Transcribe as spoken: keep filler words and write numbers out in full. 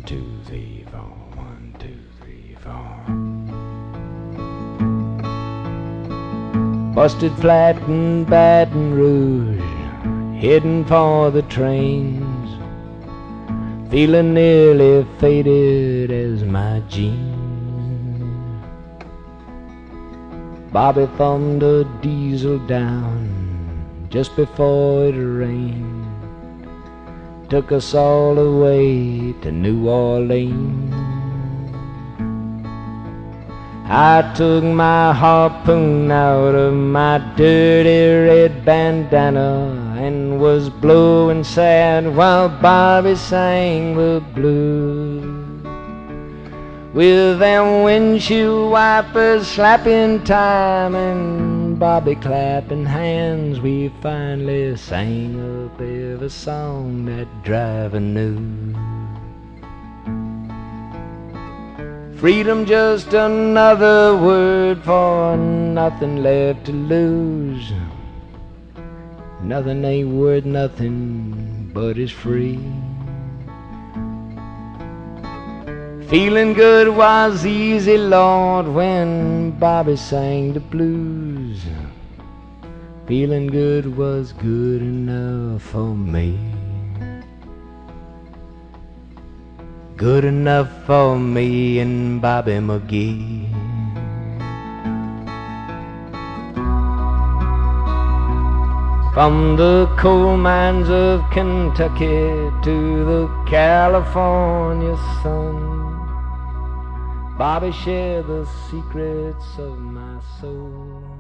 two, three, four. One, two, three, four. Busted flat in Baton Rouge, heading for the trains, feeling nearly faded as my jeans. Bobby thumbed a diesel down just before it rained, took us all away to New Orleans. I took my harpoon out of my dirty red bandana and was blowing sad while Bobby sang the blues. With them windshield wipers slapping time and Bobby clapping hands, we finally sang up every song that driver knew. Freedom, just another word for nothing left to lose. Nothing ain't worth nothing but it's free. Feeling good was easy, Lord, when Bobby sang the blues. Feeling good was good enough for me. Good enough for me and Bobby McGee. From the coal mines of Kentucky to the California sun, Bobby shared the secrets of my soul.